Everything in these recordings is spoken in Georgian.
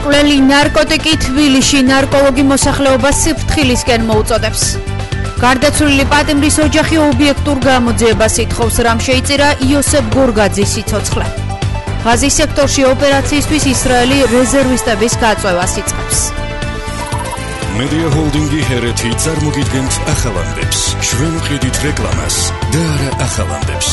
მკვლელი ნარკოტიკი თბილისში ნარკოლოგი მოსახლეობას სიფრთხილისკენ მოუწოდებს. გარდაცვლილი პატიმრის ოჯახი ობიექტურ გამოძიებას ითხოვს, რამ შეიწირა იოსებ გორგაძის სიცოცხლე. ღაზის სექტორში ოპერაციისთვის ისრაელი რეზერვისტების გაწვევას იწყებს. Media Holding-ი ჰერეთი წარმოგიდგენთ ახალანდებს. ჩვენ ვყიდით რეკლამას და არა ახალანდებს.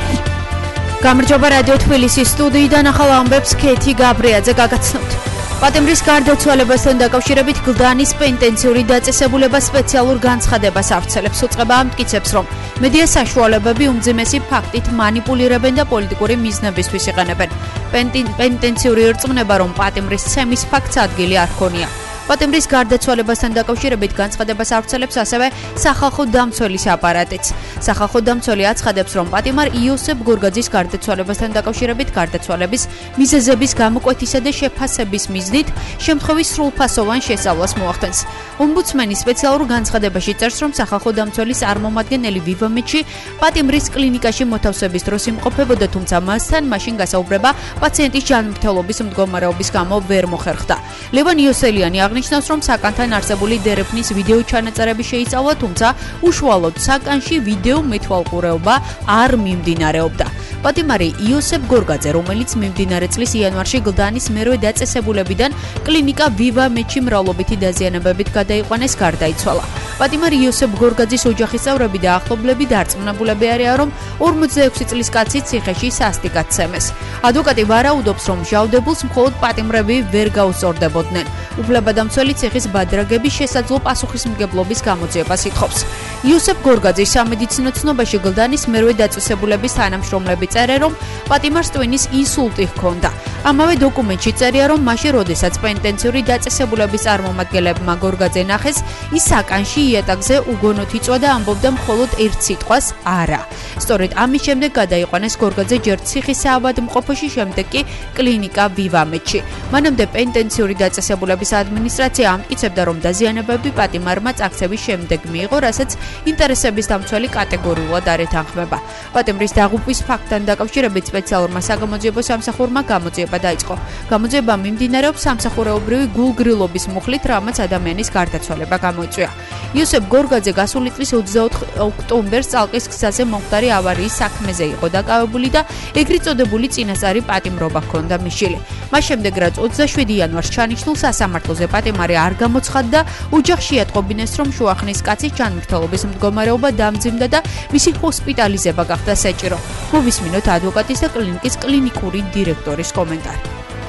გამარჯობა რადიო თბილისის სტუდიიდან ახალ ამბებს ქეთი გაბრიაძე გაგაცნობთ. პატიმრის გარდაცვალებასთან დაკავშირებით გლდანის პენტენციური დაწესებულება სპეციალურ განცხადებას ავრცელებს. უწყება ამტკიცებს, რომ მედია საშუალებები უმძიმესი ფაქტით მანიპულირებენ და პოლიტიკური მიზნებისთვის იყენებენ. პენტენციური რწმუნება, რომ პატიმრის ცემის ფაქტს ადგილი არ ჰქონია. პატიმრის გარდაცვალებასთან დაკავშირებით განცხადებას ავრცელებს ასევე სახალხო დამცველის აპარატიც. სახალხო დამცველი აცხადებს, რომ პატიმარ იოსებ გორგაძის გარდაცვალებასთან დაკავშირებით გარდაცვალების მიზეზების გამოკვეთისა და შეფასების მიზნით შემთხვევის სრულფასოვან შესწავლას მოახდენს. ომბუდსმენი სპეციალურ განცხადებაში წერს, რომ სახალხო დამცველის წარმომადგენელი ვივამეთში პატიმრის კლინიკაში მოთავსების დროს იმყოფებოდა, თუმცა მასთან მაშინ გასაუბრება პაციენტის ჯანმრთელობის მდგომარეობის გამო ვერ მოხერხდა. ლევან იოსელიანი აღნიშნავს, რომ საკანთან არსებული დერეფნის ვიდეო ჩანაწერები შეისწავლა, თუმცა უშუალოდ საკანში ვიდეო მეთვალყურეობა არ მიმდინარეობდა. პატიმარი იოსებ გორგაძე, რომელიც მიმდინარე წლის იანვარში გლდანის მერვე დაწესებულებიდან კლინიკა ვივამეთში მრავლობითი დაზიანებებით გადაიყვანეს, გარდაიცვალა. პატიმარი იოსებ გორგაძის ოჯახის წევრები და ახლობლები დარწმუნებულები არიან, რომ 46 წლის კაცი ციხეში სასტიკად ცემეს. ადვოკატი ვარაუდობს, რომ მჟავდებულს მხოლოდ პატიმრები ვერ გაუსწორდებოდნენ. უფლებადამცველი ციხის ბადრაგების შესაძლო პასუხისმგებლობის გამოძიებას ითხოვს. იოსებ გორგაძის სამედიცინო ცნობაში გლდანის მერვე დაწესებულების თანამშრომლები წერენ, რომ პატიმარს ტვინის ინსულტი ჰქონდა. ამავე დოკუმენტში წერია, რომ მაშინ, როდესაც პენტენციური დაწესებულების წარმომადგენლებმა გორგაძე ნახეს, ის საკანში იატაკზე უგონოდ იწვა და ამბობდა მხოლოდ ერთ სიტყვას არა. სწორედ ამის შემდეგ გადაიყვანეს გორგაძე ჯერ ციხის საავადმყოფოში, შემდეგ კი კლინიკა ვივამეთში. მანამდე პენტენციური დაწესებულების ადმინისტრაცია ამტკიცებდა, რომ დაზიანებები პატიმარმა წაქცევის შემდეგ მიიღო, რასაც ინტერესების დამცველი კატეგორიულად არ ეთანხმება. პატიმრის დაღუპვის ფაქტთან დაკავშირებით სპეციალურმა საგამოძიებო სამსახურმა გამოძიება დაიწყო. გამოძიება მიმდინარეობს სამსახურეობრივი გულგრილობის მუხლით, რამაც ადამიანის გარდაცვალება გამოიწვია. იოსებ გორგაძე გასული წლის 24 ოქტომბერს წალკის გზაზე მომხდარი ავარიის საქმეზე იყო დაკავებული და ეგრეთ წოდებული წინასწარი პატიმრობა ჰქონდა მიშილი. მას შემდეგ, რაც 27 იანვარს ჩანიშნულ სასამართლოზე პატიმარი არ გამოცხადდა, ოჯახში ატყობინეს, რომ შუახნის კაცის ჯანმრთელობის მდგომარეობა დამძიმდა და მისი ჰოსპიტალიზება გახდა საჭირო. მოვისმინოთ ადვოკატის და კლინიკის კლინიკური დირექტორის კომენტარი.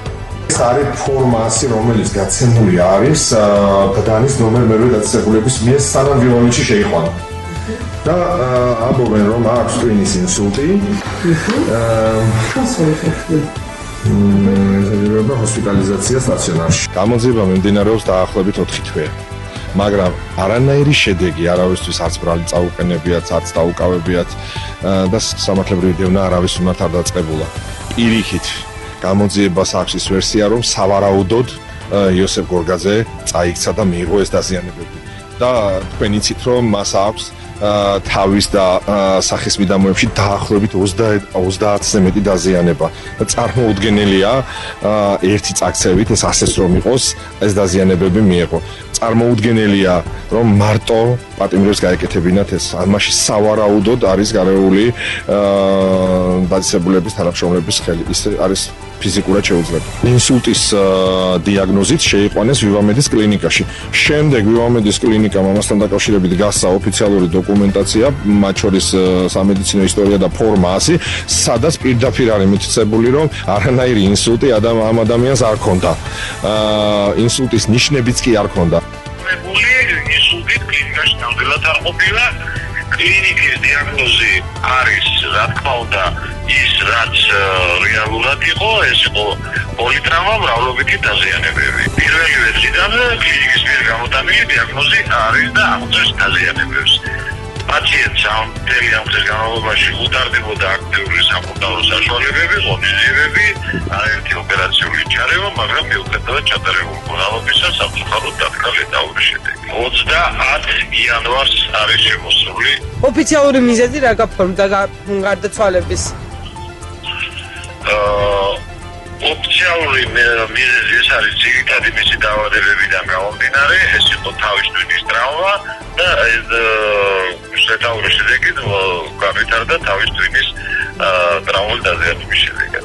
ეს არის ფორმაცია, რომელიც გაცემული არის გლდანის ნომერ მერვე დაწესებულების მიერ სანამ ვივამეთში შეიყვანა. და ამბობენ, რომ აქვს ტვინის ინსულტი. ესაჯერება ჰოსპიტალიზაცია სტაციონარში. გამოძიება მიმდინარეობს დაახლოებით 4 თვე. მაგრამ არანაირი შედეგი არავისთვის არც ბრალი წაუყენებიათ, არც დაუკავებიათ და სამართლებრივი დევნა არავის უნარ არ დაწყებულა. პირიქით გამოძიებას აქვს ის ვერსია, რომ სავარაუდოდ იოსებ გორგაძე წაიქცა და მიიღო ეს დაზიანებები. და თქვენ იცით, რომ მას აქვს თავის და სახის მიდამოებში დაახლოებით 30-ზე მეტი დაზიანება. და წარმოუდგენელია ერთი წაქცევით ეს ასეც რომ იყოს, ეს დაზიანებები მიიღო. წარმოუდგენელია, რომ მარტო პატიმრებს გაეკეთებინათ ეს. ამაში სავარაუდოდ არის გარეული დაწესებულების თანამშრომლების ხელი. ის არის ფიზიკურად შეუძლებელი. ინსულტის დიაგნოზით შეიყვანეს ვივამედის კლინიკაში. შემდეგ ვივამედის კლინიკამ ამასთან დაკავშირებით გასცა ოფიციალური დოკუმენტაცია, მათ შორის სამედიცინო ისტორია და ფორმა 100, სადაც პირდაპირ არის მითითებული, რომ არანაირი ინსულტი ამ ადამიანს არ ჰქონდა. ინსულტის ნიშნებიც კი არ ჰქონდა. ინსულტით კლინიკაში ნამდვილად არ ყოფილა. კლინიკის დიაგნოზი არის, რა თქმა უნდა, ის რაც რეალურად იყო, ეს იყო პოლიტრავმა, მრავლობითი დაზიანებები. პირველივე დღიდან კლინიკის მიერ გამოტანილი დიაგნოზი არის და აღწევს დაზიანებებს. პაციენტს ამ მთელი ამ დღის განმავლობაში უტარდებოდა აქტიური სამხდარო საშუალებები, ღონისძიებები, არაერთი ოპერაციული ჩარევა, მაგრამ მიუხედავად ჩატარებულ მკურნალობისა სამწუხაროდ დადგა ლეტალური შედეგი. 30 იანვარს არის შემოსული. ოფიციალური მიზეზი რა გაფორმდა გარდაცვალების? ოფიციალური მიზეზი ეს არის ძირითადი მისი დაავადებებიდან გამომდინარე, ეს იყო თავის ტვინის ტრავმა და შეტაურის შედეგით განვითარდა თავის ტვინის ტრავმული დაზიანების შედეგად.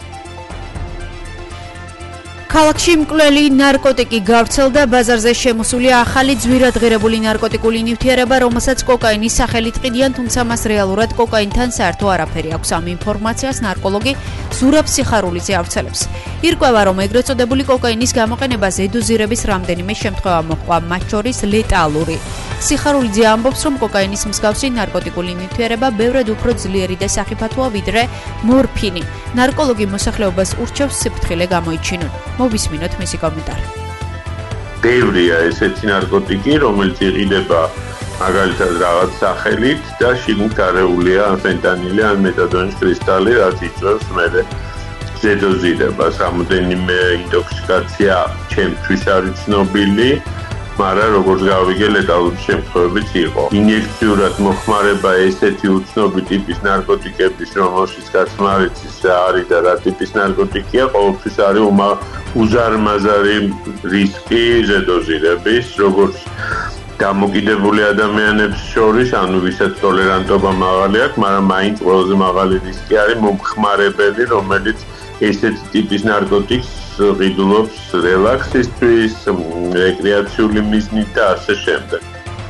ქალაქში მკვლელი ნარკოტიკი გავრცელდა, ბაზარზე შემოსულია ახალი ძვირადღირებული ნარკოტიკული ნივთიერება, რომელსაც კოკაინის სახელით ყიდიან, თუმცა მას რეალურად კოკაინთან საერთო არაფერი აქვს. ამ ინფორმაციას ნარკოლოგი ზურაბ სიხარულიძე ავრცელებს. ირკვევა, რომ ეგრეთ წოდებული კოკაინის გამოყენება ზედოზირების რამდენიმე შემთხვევა მოჰყვა, მათ შორის ლეტალური. სიხარულიძე ამბობს, რომ კოკაინის მსგავსი ნარკოტიკული ნივთიერება ბევრად უფრო ძლიერი და სახიფათოა ვიდრე მორფინი. ნარკოლოგი მოსახლეობას ურჩევს სიფრთხილე გამოიჩინონ. მოვისმინოთ მისი კომენტარი. ბევრია ესეთი ნარკოტიკი, რომელიც იყიდება მაგალითად რაღაც სახელით და შიგნით არეულია ფენტანილი ან მეტადონის კრისტალი, რაც იწვევს მერე ზედოზირებას. რამოდენიმე ინტოქსიკაცია ჩემთვის არის ცნობილი, მაგრამ როგორც გავიგე, ლეტალური შემთხვევებიც იყო. ინიექციურად მოხმარება ესეთი უცნობი ტიპის ნარკოტიკების, რომელშიც გაცმარიცის რა არის და რა ტიპის ნარკოტიკია, ყოველთვის არის უზარმაზარი რისკი ზედოზირების, როგორც დამოკიდებული ადამიანებს შორის, ანუ ვისაც ტოლერანტობა მაღალი აქვს, მაგრამ მაინც ყველაზე მაღალი რისკი არის მომხმარებელი, რომელიც ესეთი ტიპის ნარკოტიკს ყიდულობს რელაქსისთვის, რეკრეაციული მიზნით და ასე შემდეგ.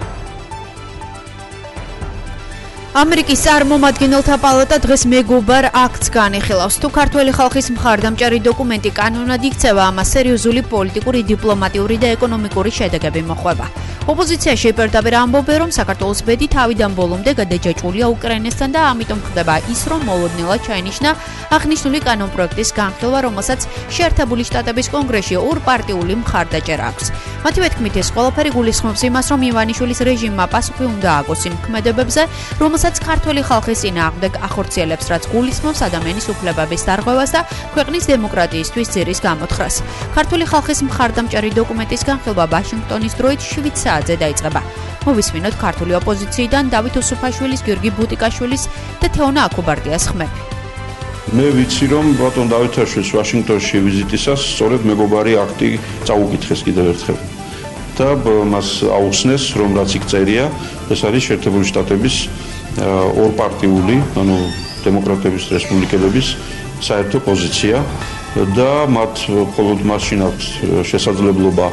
ამერიკის წარმომადგენელთა პალატა დღეს მეგობარ აქტს განიხილავს. თუ ქართველი ხალხის მხარდამჭერი დოკუმენტი კანონად იქცევა, ამას სერიოზული პოლიტიკური, დიპლომატიური და ეკონომიკური შედეგები მოჰყვება. ოპოზიცია შეპირდაპირ ამბობენ, რომ საქართველოს ბედი თავიდან ბოლომდე გადაჯაჭვულია უკრაინასთან და ამიტომ ხდება ის, რომ მოლოდნელად ჩაინიშნა აღნიშნული კანონპროექტის განხილვა, რომელსაც შეერთებული შტატების კონგრესში ორპარტიული მხარდაჭერა აქვს. მათივე თქმით, ეს ყველაფერი გულისხმობს იმას, რომ ივანიშვილის რეჟიმმა პასუხი უნდა ააგოს იმ ქმედებებზე, რომელსაც ქართველი ხალხის წინააღმდეგ ახორციელებს, რაც გულისხმობს ადამიანის უფლებების დარღვევას და ქვეყნის დემოკრატიისთვის ძირის გამოთხრას. ქართული ხალხის მხარდამჭერი დოკუმენტის განხილვა ვაშინგტონის დროით 7 საათზე დაიწყება. მოვისმინოთ ქართული ოპოზიციიდან დავით უსუფაშვილის, გიორგი ბუტიკაშვილის და თეონა აქუბარდიას ხმები. მე ვიცი, რომ ბატონ დავითაშვილის ვაშინგტონში ვიზიტისას სწორედ მეგობარი აქტი წაუკითხეს კიდევ ერთხელ. და მას აუხსნეს, რომ რაც იქ წერია, ეს არის შეერთებული შტატების ორპარტიული, ანუ დემოკრატების რესპუბლიკელების საერთო პოზიცია და მათ მხოლოდ მაშინ აქვს შესაძლებლობა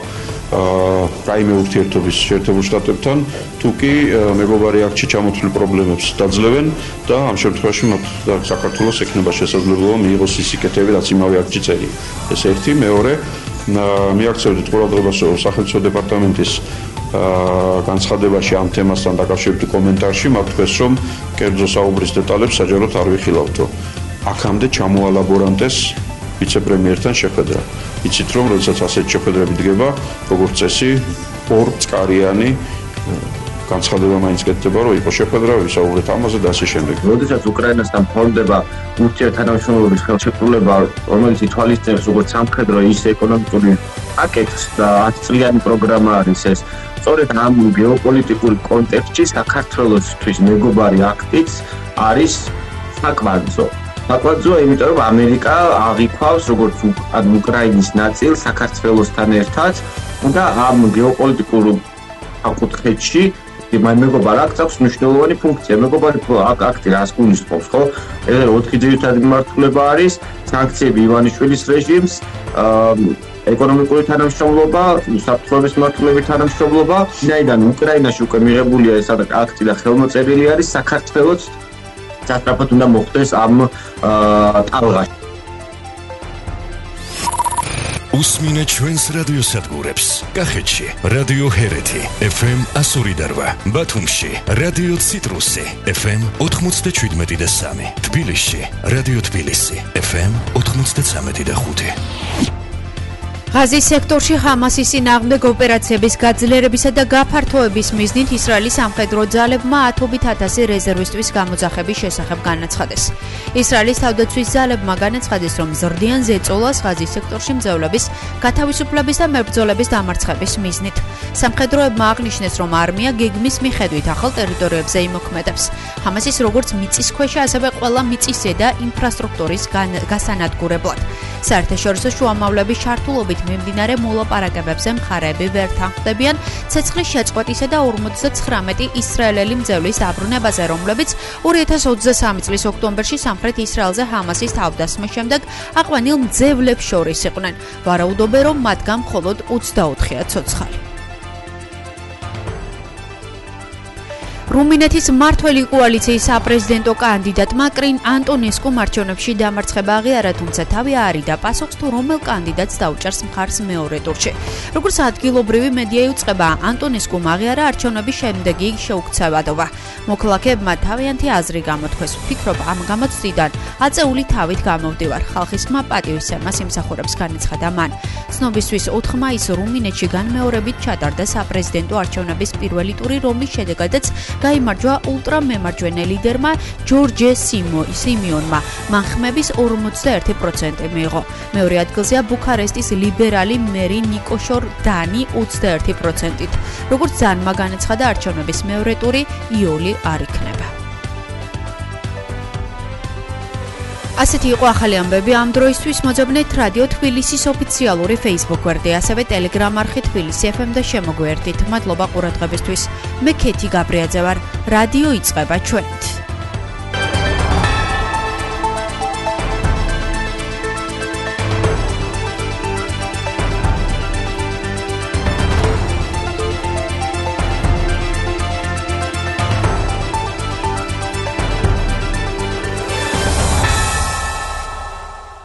რაიმე ურთიერთობის შეერთებულ შტატებთან, თუ კი მეგობარი აქტში ჩამოთვლილ პრობლემებს დაძლევენ და ამ შემთხვევაში მათ საქართველოს ექნება შესაძლებლობა მიიღოს ის სიკეთეები, რაც იმავე აქტში წერია. ეს ერთი, მეორე მიაქცევდით ყურადღებას სახელმწიფო დეპარტამენტის განცხადებაში ამ თემასთან დაკავშირებით კომენტარში მათ თქვეს, რომ კერძო საუბრის დეტალებს საჯაროდ არ ვიხილავთ, აქამდე ჩამოალაბორანტეს ვიცე-პრემიერთან შეხვედრა. იცით, რომ როდესაც ასეთი შეხვედრები დგება, როგორც წესი, ორ წყარიანი განცხადება მაინც კეთდება, რომ იყო შეხვედრა, ვისაუბრეთ ამაზე და ასე შემდეგ. როდესაც უკრაინასთან ფონდება ურთიერთთანამშრომლობის ხელშეკრულება, რომელიც ითვალისწინებს როგორც სამხედრო, ისე ეკონომიკური პაკეტს და 10 წლიანი პროგრამა არის ეს. სწორედ ამ გეოპოლიტიკურ კონტექსტში საქართველოსთვის მეგობარი აქტიც არის საკვანძო. საკვანძოა, იმიტომ რომ ამერიკა აღიქვავს როგორც უკრაინის ნაწილს საქართველოსთან ერთად და ამ გეოპოლიტიკურ საკითხებში მეგობარ აქტს აქვს მნიშვნელოვანი ფუნქცია. მეგობარი აქტი რას გულისხმობს, ხო? ეს 4 ძირითადი მიმართულება არის: სანქციები ივანიშვილის რეჟიმს, ეკონომიკური თანამშრომლობა, საფრთხეების მიმართულებით თანამშრომლობა. ვინაიდან უკრაინაში უკვე მიღებულია ეს აქტი და ხელმოწერილი არის, საქართველოს სასწრაფოდ უნდა მოხდეს ამ ტალღაში. უსმინე ჩვენს რადიოსადგურებს. კახეთში რადიო ჰერეთი FM 102, ბათუმში რადიო ციტრუსი FM 97.3, თბილისში რადიო თბილისი FM 93.5. ღაზის სექტორში ჰამასის წინააღმდეგ ოპერაციების გაძლიერებისა და გაფართოების მიზნით ისრაელის სამხედრო ძალებმა 10,000 რეზერვისტვის გამოძახების შესახებ განაცხადეს. ისრაელის თავდაცვის ძალებმა განაცხადეს, რომ ზრდიან ზეწოლას ღაზის სექტორში მძევლების, გათავისუფლების და მებრძოლების დამარცხების მიზნით. სამხედროებმა აღნიშნეს, რომ არმია გეგმის მიხედვით ახალ ტერიტორიებზე იმოქმედებს. ჰამასის როგორც მიწისქვეშა, ასევე ყველა მიწისზედა ინფრასტრუქტურის გასანადგურებლად. საერთაშორისო შუამავლების ჩართულობით მიმდინარე მოლაპარაკებებზე მხარეები ვერ თანხმდებიან ცეცხლის შეწყვეტისა და 59 ისრაელელი მძევლის დაბრუნებაზე, რომლებიც 2023 წლის ოქტომბერში სამხრეთ ისრაელზე ჰამასის თავდასხმის შემდეგ აყვანილ მძევლებს შორის იყვნენ. ვარაუდობენ, რომ მათგან მხოლოდ 24-ია ცოცხალი. რუმინეთის მმართველი კოალიციის საპრეზიდენტო კანდიდატმა კრინ ანტონესკუმ არჩევნებში დამარცხება აღიარა, თუმცა თავი არიდა პასუხს თუ რომელ კანდიდატს დაუჭერს მხარს მეორე ტურში. როგორც ადგილობრივი მედია იუწყება, ანტონესკუმ აღიარა არჩევნების შემდეგი შეუქცევადობა. მოქალაქეებმა თავიანთი აზრი გამოთქვეს. ვფიქრობ, ამ გამოცდიდან აწეული თავით გამოვდივარ. ხალხის ხმა პატივისცემას იმსახურებს, განაცხადა მან. ცნობისთვის 4 მაისს რუმინეთში განმეორებით ჩატარდა საპრეზიდენტო არჩევნების პირველი ტური, რომლის შედეგადაც გაიმარჯვა ულტრამემარჯვენე ლიდერმა ჯორჯე სიმიონმა. მან ხმების 41% მიიღო. მეორე ადგილზეა ბუქარესტის ლიბერალი მერი ნიკოშორ დანი 21%-ით. როგორც ძანმა განაცხადა, არჩევნების მეორე ტური იოლი არ იქნება. ასეთი იყო ახალი ამბები ამ დროისთვის. მოძებნეთ რადიო თბილისის ოფიციალური Facebook გვერდი, ასევე Telegram არხი თბილისი FM და შემოგვიერთდით. მადლობა ყურადღებისთვის. მე ქეთი გაბრიაძე ვარ. რადიო იწყება ჩვენით.